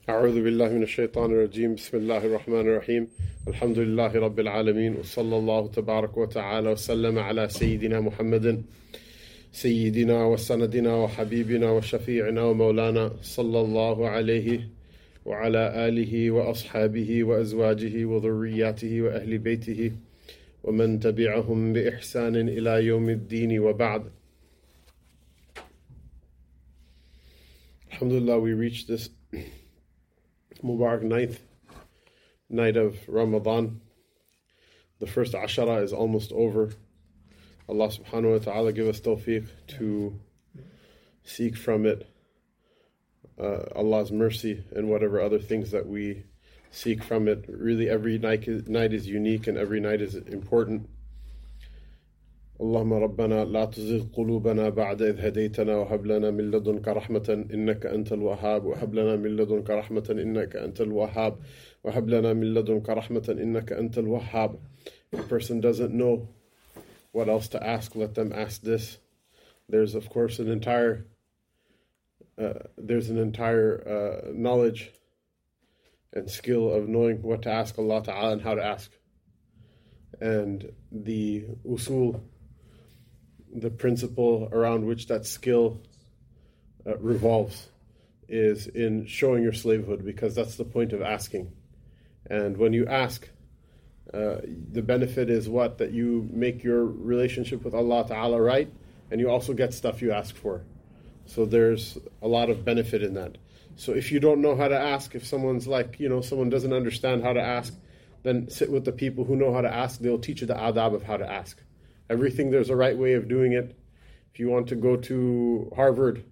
أعوذ بالله من الشيطان الرجيم بسم الله الرحمن الرحيم الحمد لله رب العالمين وصلى الله تبارك وتعالى وسلم على سيدنا محمد سيدنا وسندنا وحبيبنا وشفيعنا ومولانا صلى الله عليه وعلى آله وأصحابه وأزواجه وذرياته وأهل بيته ومن تبعهم بإحسان إلى يوم الدين وبعد. Alhamdulillah, we reached this Mubarak ninth night of Ramadan. The first Ashara is almost over. Allah subhanahu wa ta'ala give us tawfiq to seek from it Allah's mercy and whatever other things that we seek from it. Really every night is unique and every night is important. اللهم ربنا لا تزغ قلوبنا بعد إذ هديتنا وهب لنا من لدنك رحمة إنك أنت الوهاب وهب لنا من لدنك رحمة إنك أنت الوهاب وهب لنا من لدنك رحمة إنك أنت الوهاب. If a person doesn't know what else to ask, let them ask this. There's of course an entire knowledge and skill of knowing what to ask Allah Ta'ala and how to ask. And the usul, the principle around which that skill revolves, is in showing your slavehood, because that's the point of asking. And when you ask, the benefit is what? That you make your relationship with Allah Ta'ala right, and you also get stuff you ask for. So there's a lot of benefit in that. So if you don't know how to ask, if someone's like, someone doesn't understand how to ask, then sit with the people who know how to ask. They'll teach you the adab of how to ask. Everything, there's a right way of doing it. If you want to go to Harvard,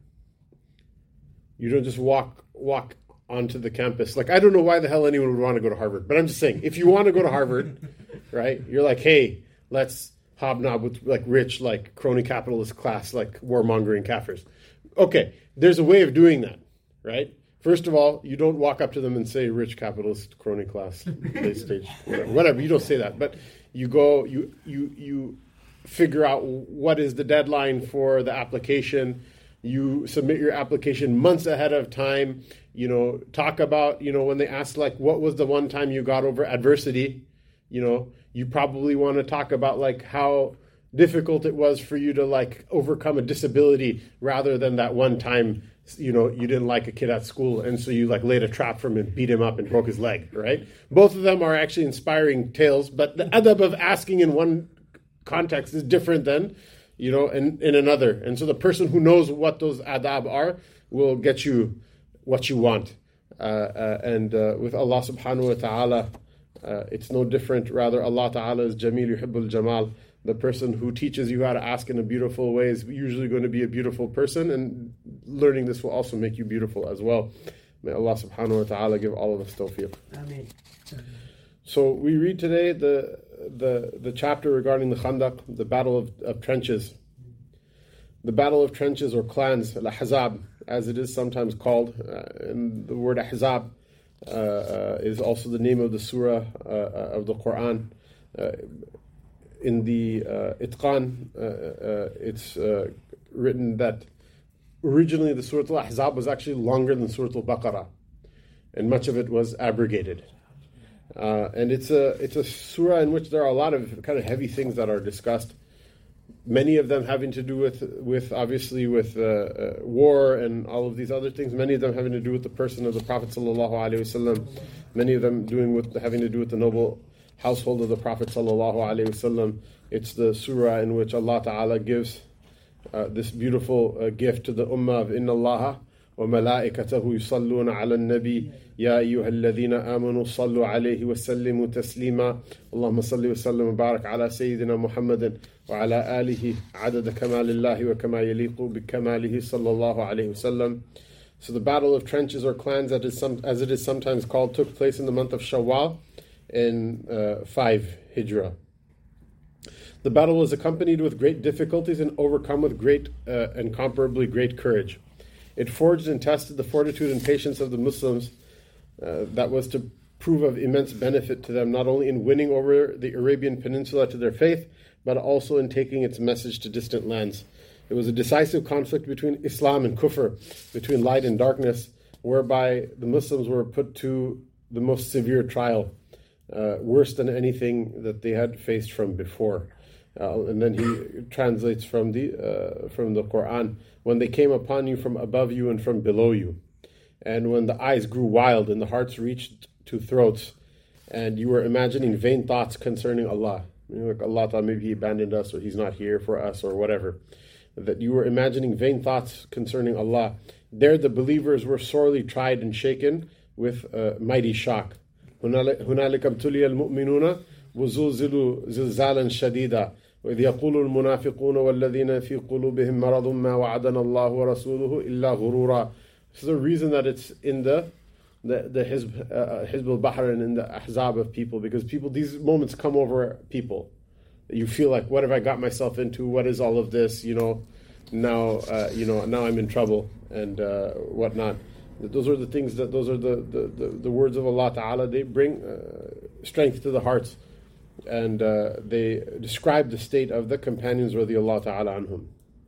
you don't just walk onto the campus. Like, I don't know why the hell anyone would want to go to Harvard, but I'm just saying, if you want to go to Harvard, right, you're like, hey, let's hobnob with like rich, like crony capitalist class, like warmongering kafirs. Okay, there's a way of doing that, right? First of all, you don't walk up to them and say rich capitalist crony class, late stage, whatever. You don't say that, but you go, you figure out what is the deadline for the application. You submit your application months ahead of time. Talk about, when they ask like, what was the one time you got over adversity? You probably want to talk about like how difficult it was for you to like overcome a disability, rather than that one time, you didn't like a kid at school, and so you like laid a trap for him and beat him up and broke his leg, right? Both of them are actually inspiring tales, but the adab of asking in one context is different than, in another. And so the person who knows what those adab are will get you what you want. And with Allah subhanahu wa ta'ala, it's no different. Rather, Allah ta'ala is Jameel Yuhibbul Jamal. The person who teaches you how to ask in a beautiful way is usually going to be a beautiful person, and learning this will also make you beautiful as well. May Allah subhanahu wa ta'ala give all of us tawfiq. Ameen. So we read today the chapter regarding the Khandaq, the battle of trenches. The battle of trenches, or clans, al-Ahzab, as it is sometimes called. And the word Ahzab is also the name of the surah of the Quran. In the Itqan, it's written that originally the Surah Al-Ahzab was actually longer than Surah Al-Baqarah, and much of it was abrogated. And it's a surah in which there are a lot of kind of heavy things that are discussed. Many of them having to do with obviously with war and all of these other things. Many of them having to do with the person of the Prophet sallallahu alaihi wasallam. Many of them having to do with the noble household of the Prophet sallallahu alaihi wasallam. It's the surah in which Allah Ta'ala gives this beautiful gift to the ummah of Inna Allaha wa malaikatahu yusalluna ala nabi ya ayyuhalladhina amanu sallu alayhi wa sallimu taslima Allahumma salli wa sallim wa barak ala sayyidina Muhammadin wa ala alihi adada kamalillahi wa kama yaliqu bi kamalihi sallallahu alayhi wa sallam. So the battle of trenches, or clans, as it is sometimes called, took place in the month of Shawwal in 5 Hijrah. The battle was accompanied with great difficulties and overcome with great, incomparably great courage. It forged and tested the fortitude and patience of the Muslims. That was to prove of immense benefit to them, not only in winning over the Arabian Peninsula to their faith, but also in taking its message to distant lands. It was a decisive conflict between Islam and Kufr, between light and darkness, whereby the Muslims were put to the most severe trial, worse than anything that they had faced from before. And then he translates from the Quran, when they came upon you from above you and from below you, and when the eyes grew wild and the hearts reached to throats, and you were imagining vain thoughts concerning Allah. Like Allah thought maybe He abandoned us, or He's not here for us, or whatever. That you were imagining vain thoughts concerning Allah. There the believers were sorely tried and shaken with a mighty shock. هُنَالِكَ ابْتُلِيَ الْمُؤْمِنُونَ وَزُلْزِلُوا زِلْزَالًا شَدِيدًا وَإِذْ يَقُولُ المنافقون والذين في قلوبهم مرض ما وعدنا الله ورسوله إلا غرورا. This is the reason that it's in the Hizb al-Bahr and in the Ahzab of people, because these moments come over people. You feel like, what have I got myself into? What is all of this? Now I'm in trouble and whatnot. Those are the things those are the words of Allah Ta'ala. They bring strength to the hearts, and they describe the state of the companions radiallahu ta'ala anhum.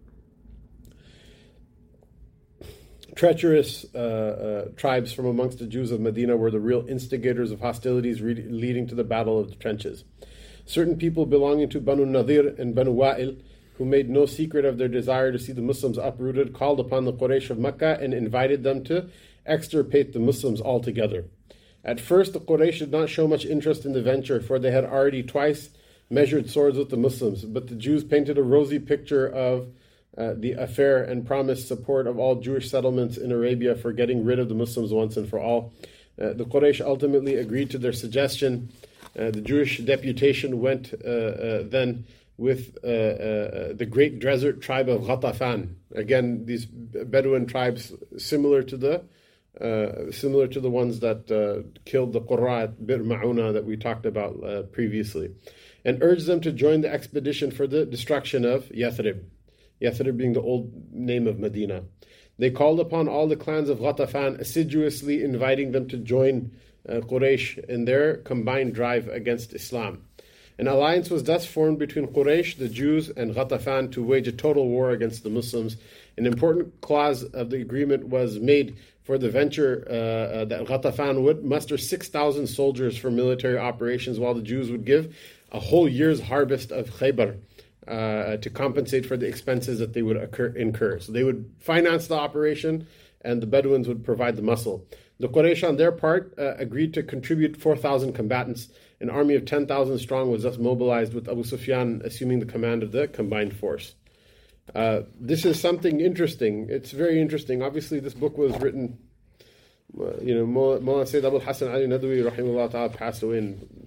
Treacherous tribes from amongst the Jews of Medina were the real instigators of hostilities leading to the Battle of the Trenches. Certain people belonging to Banu Nadir and Banu Wa'il, who made no secret of their desire to see the Muslims uprooted, called upon the Quraysh of Mecca and invited them to extirpate the Muslims altogether. At first, the Quraysh did not show much interest in the venture, for they had already twice measured swords with the Muslims, but the Jews painted a rosy picture of the affair and promised support of all Jewish settlements in Arabia for getting rid of the Muslims once and for all. The Quraysh ultimately agreed to their suggestion. The Jewish deputation went then with the great desert tribe of Ghatafan. Again, these Bedouin tribes similar to the ones that killed the Qurra at Bir Ma'una that we talked about previously, and urged them to join the expedition for the destruction of Yathrib. Yathrib being the old name of Medina. They called upon all the clans of Ghatafan, assiduously inviting them to join Quraysh in their combined drive against Islam. An alliance was thus formed between Quraysh, the Jews, and Ghatafan to wage a total war against the Muslims. An important clause of the agreement was made for the venture that Ghatafan would muster 6,000 soldiers for military operations, while the Jews would give a whole year's harvest of Khaybar to compensate for the expenses that they would incur. So they would finance the operation, and the Bedouins would provide the muscle. The Quraysh, on their part, agreed to contribute 4,000 combatants. An army of 10,000 strong was thus mobilized, with Abu Sufyan assuming the command of the combined force. This is something interesting. It's very interesting. Obviously, this book was written, Mawlana Sayyid Abul Hasan Ali Nadwi, rahimahullah ta'ala, passed away in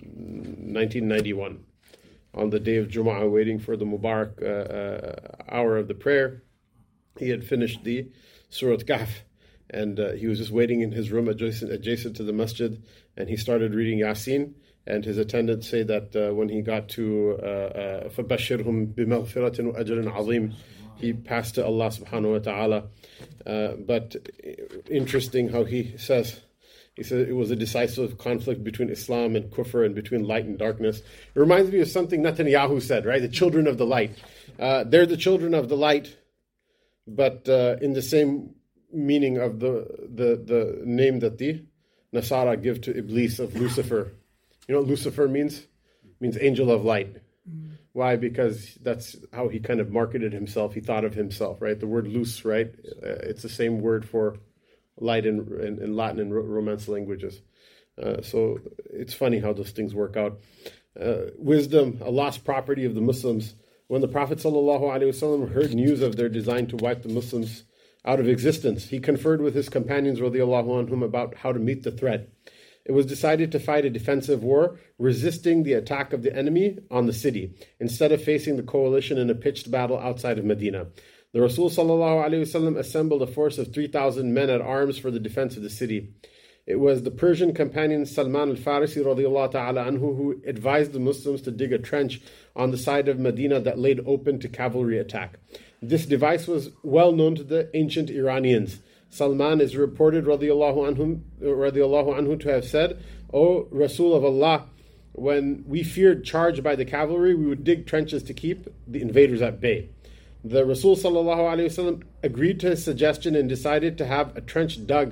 1991 on the day of Jumu'ah, waiting for the Mubarak hour of the prayer. He had finished the Surat Kahf, and he was just waiting in his room adjacent to the masjid, and he started reading Yasin. And his attendants say that when he got to فَبَشِّرْهُمْ بِمَغْفِرَةٍ وَأَجْرٍ عَظِيمٍ, he passed to Allah subhanahu wa ta'ala. But interesting how he said it was a decisive conflict between Islam and Kufr, and between light and darkness. It reminds me of something Netanyahu said, right? The children of the light. They're the children of the light, but in the same meaning of the name that the Nasara give to Iblis, of Lucifer. You know what Lucifer means? It means angel of light. Why? Because that's how he kind of marketed himself. He thought of himself, right? The word luz, right? It's the same word for light in Latin and Romance languages. So it's funny how those things work out. Wisdom, a lost property of the Muslims. When the Prophet ﷺ heard news of their design to wipe the Muslims out of existence, he conferred with his companions radiallahu anhum about how to meet the threat. It was decided to fight a defensive war, resisting the attack of the enemy on the city, instead of facing the coalition in a pitched battle outside of Medina. The Rasul ﷺ assembled a force of 3,000 men at arms for the defense of the city. It was the Persian companion Salman al-Farisi radiallahu ta'ala anhu who advised the Muslims to dig a trench on the side of Medina that laid open to cavalry attack. This device was well known to the ancient Iranians. Salman is reported radiallahu anhu to have said, "O Rasul of Allah, when we feared charge by the cavalry, we would dig trenches to keep the invaders at bay." The Rasul ﷺ agreed to his suggestion and decided to have a trench dug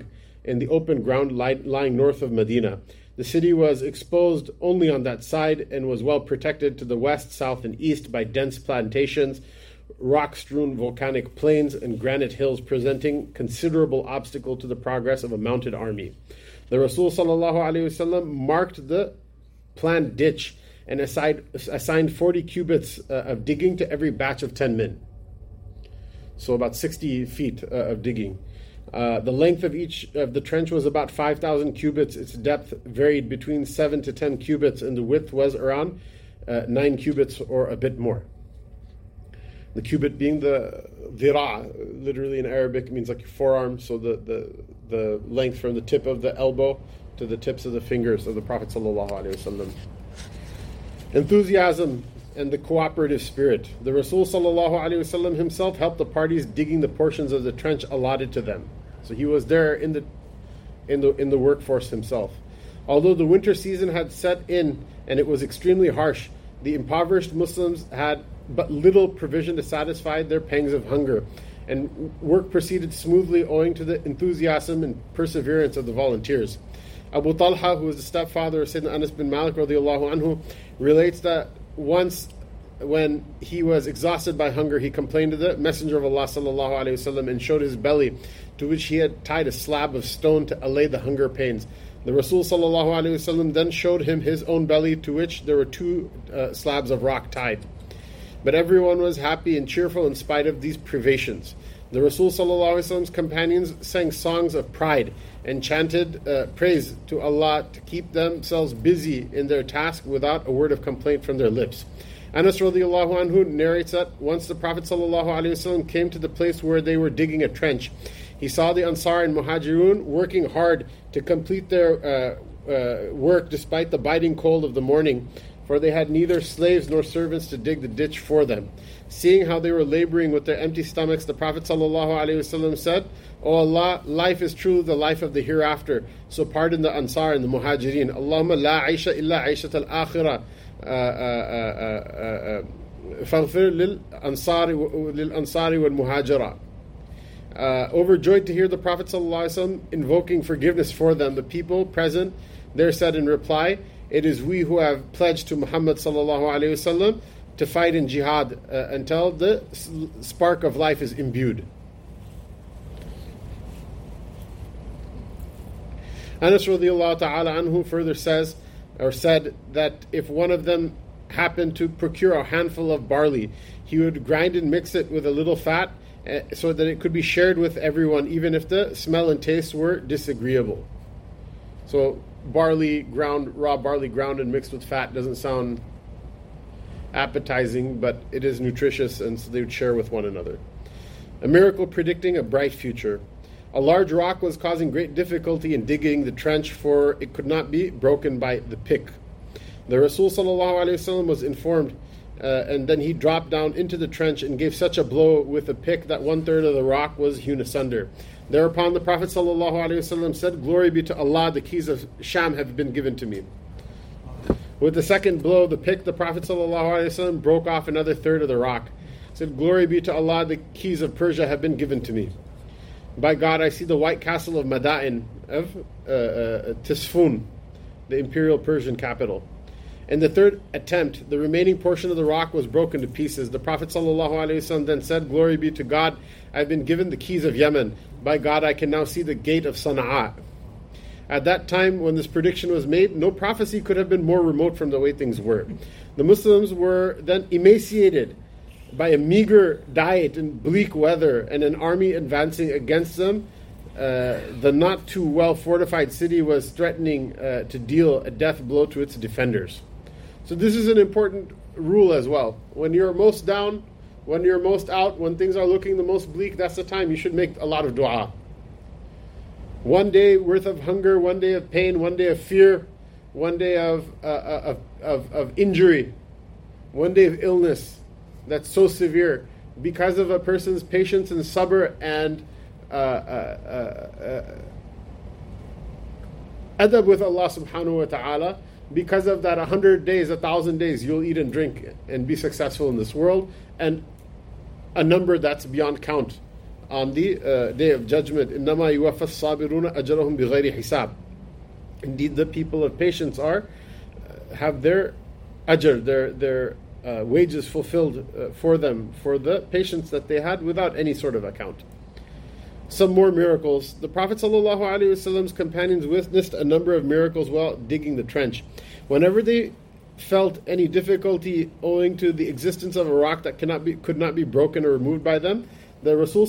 in the open ground lying north of Medina. The city was exposed only on that side and was well protected to the west, south, and east by dense plantations, rock-strewn volcanic plains, and granite hills, presenting considerable obstacle to the progress of a mounted army. The Rasul ﷺ marked the planned ditch and assigned 40 cubits of digging to every batch of 10 men. So about 60 feet of digging. The length of each of the trench was about 5,000 cubits. Its depth varied between 7 to 10 cubits, and the width was around 9 cubits or a bit more. The cubit being the dhira, literally in Arabic, means like your forearm, so the length from the tip of the elbow to the tips of the fingers of the Prophet ﷺ. Enthusiasm and the cooperative spirit. The Rasul ﷺ himself helped the parties digging the portions of the trench allotted to them. So he was there in the workforce himself. Although the winter season had set in and it was extremely harsh, the impoverished Muslims had but little provision to satisfy their pangs of hunger, and work proceeded smoothly owing to the enthusiasm and perseverance of the volunteers. Abu Talha, who was the stepfather of Sayyidina Anas bin Malik radiallahu anhu, relates that once when he was exhausted by hunger, he complained to the Messenger of Allah sallallahu alaihi wasallam and showed his belly, to which he had tied a slab of stone to allay the hunger pains. The Rasul sallallahu alaihi wasallam then showed him his own belly, to which there were 2 slabs of rock tied. But everyone was happy and cheerful in spite of these privations. The Rasul sallallahu alaihi wasallam's companions sang songs of pride and chanted praise to Allah to keep themselves busy in their task without a word of complaint from their lips. Anas radiallahu anhu narrates that once the Prophet sallallahu alaihi wasallam came to the place where they were digging a trench, he saw the Ansar and Muhajirun working hard to complete their work despite the biting cold of the morning, for they had neither slaves nor servants to dig the ditch for them. Seeing how they were laboring with their empty stomachs, the Prophet ﷺ said, "O Allah, life is truly the life of the hereafter, so pardon the Ansar and the Muhajirin. Allahumma la aisha illa aishat al-akhirah. Faghfir lil-ansari wal-muhajira." Overjoyed to hear the Prophet ﷺ invoking forgiveness for them, the people present there said in reply, "It is we who have pledged to Muhammad ﷺ to fight in jihad until the spark of life is imbued." Anas radiallahu ta'ala anhu further said that if one of them happened to procure a handful of barley, he would grind and mix it with a little fat so that it could be shared with everyone, even if the smell and taste were disagreeable. So raw barley ground and mixed with fat doesn't sound appetizing, but it is nutritious, and so they would share with one another. A miracle predicting a bright future. A large rock was causing great difficulty in digging the trench, for it could not be broken by the pick. The Rasul ﷺ was informed, and then he dropped down into the trench and gave such a blow with a pick that 1/3 of the rock was hewn asunder. Thereupon the Prophet ﷺ said, "Glory be to Allah, the keys of Sham have been given to me." With the second blow, the pick, the Prophet ﷺ broke off another 1/3 of the rock. He said, "Glory be to Allah, the keys of Persia have been given to me. By God, I see the white castle of Madain, of Tisfun, the imperial Persian capital." In the 3rd attempt, the remaining portion of the rock was broken to pieces. The Prophet ﷺ then said, "Glory be to God, I have been given the keys of Yemen. By God, I can now see the gate of Sana'a." At that time, when this prediction was made, no prophecy could have been more remote from the way things were. The Muslims were then emaciated by a meager diet and bleak weather, and an army advancing against them. The not too well fortified city was threatening to deal a death blow to its defenders. So this is an important rule as well. When you're most down, when you're most out, when things are looking the most bleak, that's the time you should make a lot of dua. One day worth of hunger, one day of pain, one day of fear, one day of injury, one day of illness that's so severe, because of a person's patience and sabr and adab with Allah subhanahu wa ta'ala. Because of that, 100 days, 1,000 days, you'll eat and drink and be successful in this world, and a number that's beyond count on the day of judgment. إِنَّمَا يُوَفَّى الصَّابِرُونَ أَجْرَهُم بِغَيْرِ حِسَابٍ. Indeed, the people of patience have their ajr, their wages fulfilled for them for the patience that they had without any sort of account. Some more miracles. The Prophet ﷺ's companions witnessed a number of miracles while digging the trench. Whenever they felt any difficulty owing to the existence of a rock that could not be broken or removed by them, the Rasul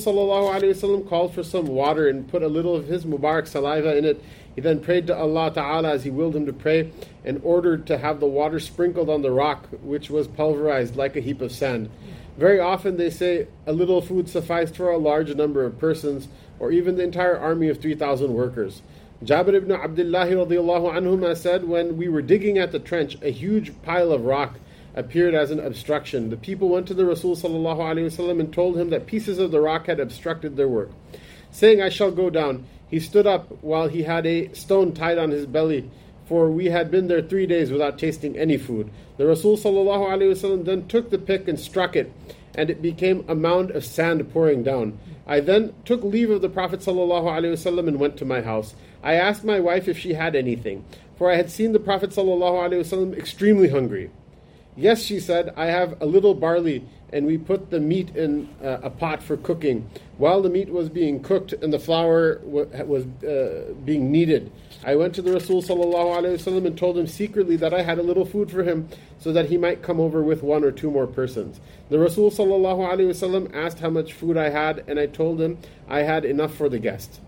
ﷺ called for some water and put a little of his Mubarak saliva in it. He then prayed to Allah Ta'ala as he willed him to pray, and ordered to have the water sprinkled on the rock, which was pulverized like a heap of sand. Very often they say a little food sufficed for a large number of persons, or even the entire army of 3,000 workers. Jabir ibn Abdullah radiallahu anhuma said, when we were digging at the trench, a huge pile of rock appeared as an obstruction. The people went to the Rasul sallallahu alaihi wasallam and told him that pieces of the rock had obstructed their work. Saying, I shall go down, he stood up while he had a stone tied on his belly, for we had been there 3 days without tasting any food. The Rasul sallallahu alaihi wasallam then took the pick and struck it, and it became a mound of sand pouring down. I then took leave of the Prophet sallallahu alaihi wasallam and went to my house. I asked my wife if she had anything, for I had seen the Prophet sallallahu alaihi wasallam extremely hungry. Yes, she said, I have a little barley, and we put the meat in a pot for cooking. While the meat was being cooked and the flour was being kneaded, I went to the Rasul sallallahu alaihi wasallam and told him secretly that I had a little food for him, so that he might come over with 1 or 2 more persons. The Rasul sallallahu alaihi wasallam asked how much food I had, and I told him I had enough for the guest.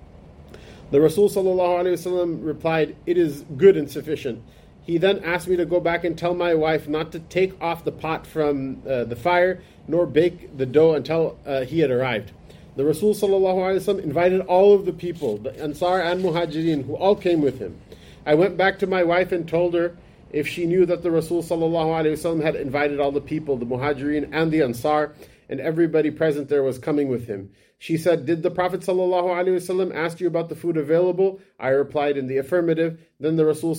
The Rasul sallallahu alaihi wasallam replied, it is good and sufficient. He then asked me to go back and tell my wife not to take off the pot from the fire, nor bake the dough until he had arrived. The Rasul ﷺ invited all of the people, the Ansar and Muhajirin, who all came with him. I went back to my wife and told her if she knew that the Rasul ﷺ had invited all the people, the Muhajirin and the Ansar, and everybody present there was coming with him. She said, did the Prophet ﷺ ask you about the food available? I replied in the affirmative. Then the Rasul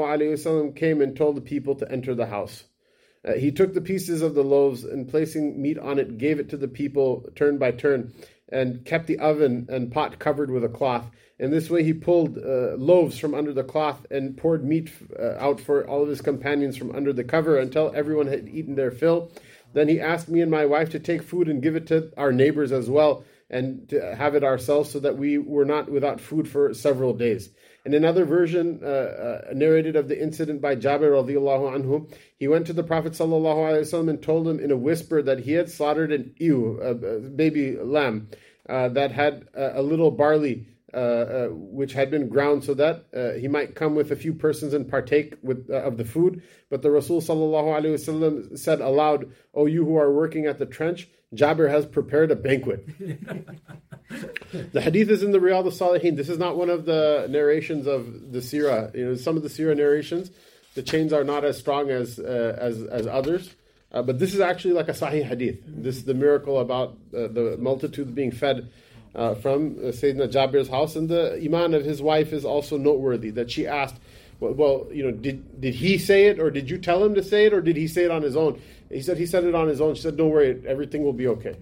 ﷺ came and told the people to enter the house. He took the pieces of the loaves and placing meat on it, gave it to the people turn by turn, and kept the oven and pot covered with a cloth. In this way he pulled loaves from under the cloth and poured meat out for all of his companions from under the cover until everyone had eaten their fill. Then he asked me and my wife to take food and give it to our neighbors as well, and to have it ourselves, so that we were not without food for several days. In another version narrated of the incident by Jabir radiallahu anhu, he went to the Prophet sallallahu alaihi wasallam and told him in a whisper that he had slaughtered an ewe, a baby lamb, that had a little barley which had been ground, so that he might come with a few persons and partake of the food. But the Rasul sallallahu alaihi wasallam said aloud, "O you who are working at the trench, Jabir has prepared a banquet." The hadith is in the Riyadh al-Salihin. This is not one of the narrations of the Sirah. Some of the Sirah narrations, the chains are not as strong as others. But this is actually like a Sahih hadith. This is the miracle about the multitude being fed from Sayyidina Jabir's house. And the iman of his wife is also noteworthy, that she asked, did he say it, or did you tell him to say it, or did he say it on his own? He said it on his own. She said, don't worry, everything will be okay.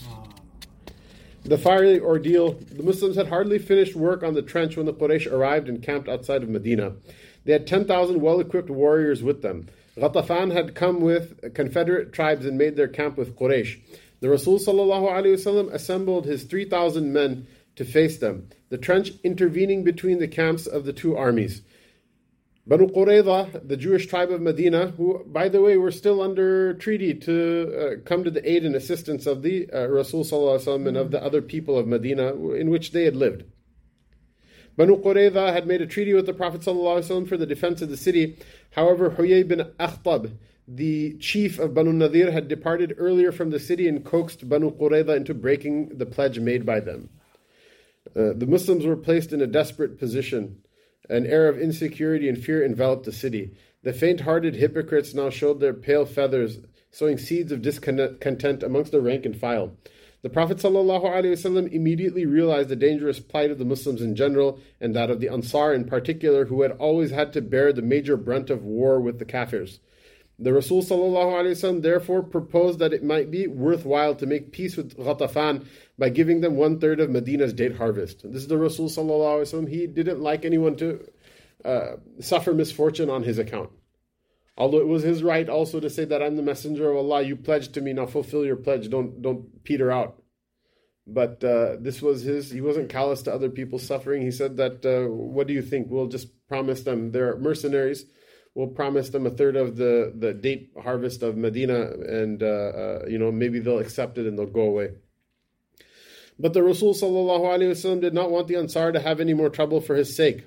The fiery ordeal. The Muslims had hardly finished work on the trench when the Quraysh arrived and camped outside of Medina. They had 10,000 well-equipped warriors with them. Ghatafan had come with confederate tribes and made their camp with Quraysh. The Rasul ﷺ assembled his 3,000 men to face them, the trench intervening between the camps of the two armies. Banu Qurayza, the Jewish tribe of Medina, who, by the way, were still under treaty to come to the aid and assistance of the Rasul ﷺ and of the other people of Medina in which they had lived. Banu Qurayza had made a treaty with the Prophet ﷺ for the defense of the city. However, Huyay bin Akhtab, the chief of Banu Nadir, had departed earlier from the city and coaxed Banu Qurayza into breaking the pledge made by them. The Muslims were placed in a desperate position. An air of insecurity and fear enveloped the city. The faint-hearted hypocrites now showed their pale feathers, sowing seeds of discontent amongst the rank and file. The Prophet ﷺ immediately realized the dangerous plight of the Muslims in general, and that of the Ansar in particular, who had always had to bear the major brunt of war with the Kafirs. The Rasul sallallahu alaihi wasallam therefore proposed that it might be worthwhile to make peace with Ghatafan by giving them 1/3 of Medina's date harvest. This is the Rasul sallallahu alaihi wasallam. He didn't like anyone to suffer misfortune on his account. Although it was his right also to say that I'm the messenger of Allah, you pledged to me, now fulfill your pledge, don't peter out. But this was he wasn't callous to other people's suffering. He said that, what do you think? We'll just promise them, they're mercenaries, we'll promise them 1/3 of the date harvest of Medina, and maybe they'll accept it and they'll go away. But the Rasul sallallahu alaihi wasallam did not want the Ansar to have any more trouble for his sake.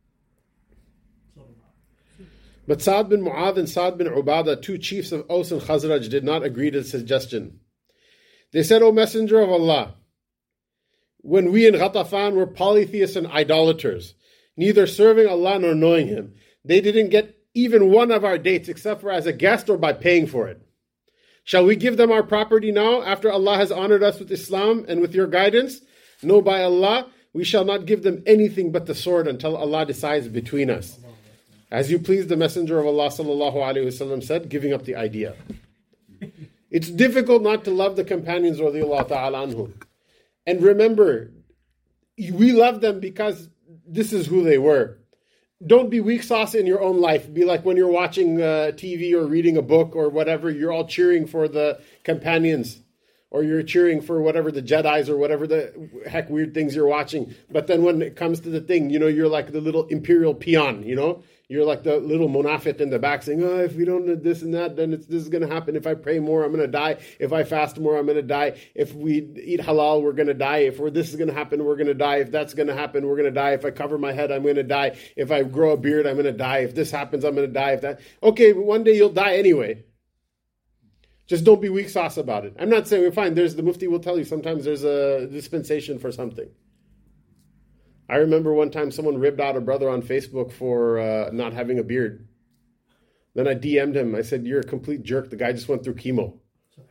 But Sa'd bin Mu'adh and Sa'd bin Ubadah, two chiefs of Aus and Khazraj, did not agree to the suggestion. They said, O Messenger of Allah, when we in Ghatafan were polytheists and idolaters, neither serving Allah nor knowing Him, they didn't get even one of our dates except for as a guest or by paying for it. Shall we give them our property now after Allah has honored us with Islam and with your guidance? No, by Allah, we shall not give them anything but the sword until Allah decides between us. As you please, the Messenger of Allah sallallahu alaihi wasallam said, giving up the idea. It's difficult not to love the companions radiallahu ta'ala anhum. And remember, we love them because this is who they were. Don't be weak sauce in your own life. Be like when you're watching TV or reading a book or whatever, you're all cheering for the companions, or you're cheering for whatever the Jedis or whatever the heck weird things you're watching. But then when it comes to the thing, you're like the little imperial peon, You're like the little munafiq in the back saying, oh, if we don't do this and that, then this is going to happen. If I pray more, I'm going to die. If I fast more, I'm going to die. If we eat halal, we're going to die. If this is going to happen, we're going to die. If that's going to happen, we're going to die. If I cover my head, I'm going to die. If I grow a beard, I'm going to die. If this happens, I'm going to die. Okay, but one day you'll die anyway. Just don't be weak sauce about it. I'm not saying we're fine. The Mufti will tell you sometimes there's a dispensation for something. I remember one time someone ribbed out a brother on Facebook for not having a beard. Then I DM'd him. I said, you're a complete jerk. The guy just went through chemo.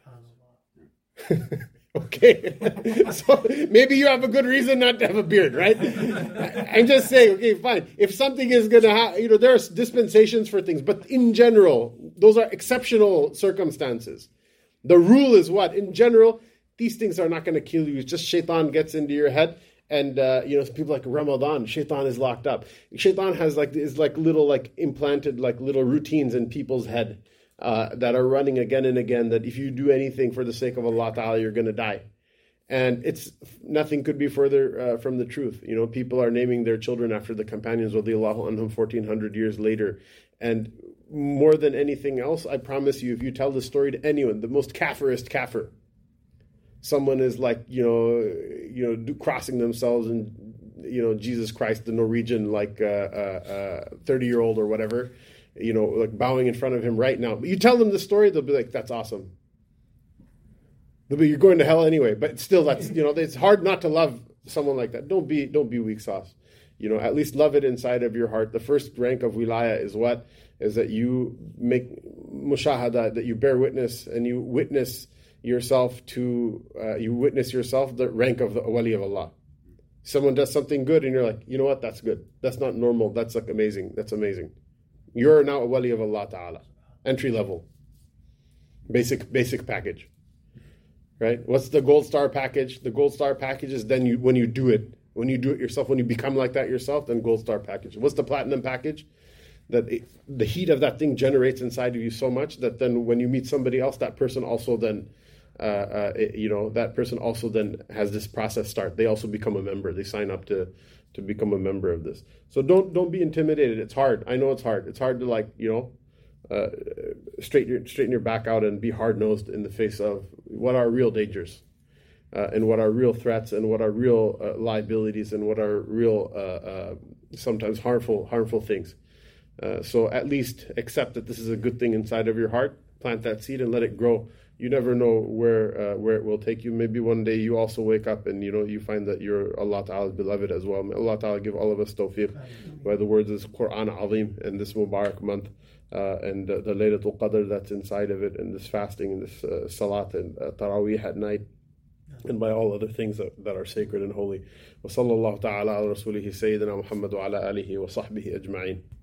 Okay. So maybe you have a good reason not to have a beard, right? I'm just saying, okay, fine. If something is going to happen, there are dispensations for things. But in general, those are exceptional circumstances. The rule is what? In general, these things are not going to kill you. It's just shaitan gets into your head. And people like Ramadan, shaitan is locked up. Shaitan has little implanted little routines in people's head that are running again and again. That if you do anything for the sake of Allah Ta'ala, you're going to die. And nothing could be further from the truth. People are naming their children after the companions radiallahu anhum 1400 years later. And more than anything else, I promise you, if you tell the story to anyone, the most kafirist kafir, someone is crossing themselves and Jesus Christ, the Norwegian 30-year-old or whatever, bowing in front of him right now. But you tell them the story, they'll be like, that's awesome. They'll be, you're going to hell anyway. But still, that's it's hard not to love someone like that. Don't be weak sauce. At least love it inside of your heart. The first rank of wilaya is what? Is that you make mushahada, that you bear witness and you witness yourself the rank of the wali of Allah. Someone does something good and you're like, you know what, that's good. That's not normal. That's amazing. That's amazing. You're now a wali of Allah Ta'ala. Entry level. Basic package. Right? What's the gold star package? The gold star package is then when you do it yourself, when you become like that yourself, then gold star package. What's the platinum package? That the heat of that thing generates inside of you so much that then when you meet somebody else, that person also then has this process start. They also become a member. They sign up to become a member of this. So don't be intimidated. It's hard. I know it's hard. It's hard to straighten your back out and be hard nosed in the face of what are real dangers, and what are real threats, and what are real liabilities, and what are real sometimes harmful things. So at least accept that this is a good thing inside of your heart. Plant that seed and let it grow. You never know where it will take you. Maybe one day you also wake up and you find that you're Allah Ta'ala's beloved as well. May Allah Ta'ala give all of us tawfiq by the words of this Quran Azim and this Mubarak month, and the Laylatul Qadr that's inside of it, and this fasting and this Salat and Taraweeh at night, and by all other things that are sacred and holy. Wa sallallahu ta'ala ala rasulihi Sayyidina Muhammad wa ala alihi wa sahbihi ajma'in.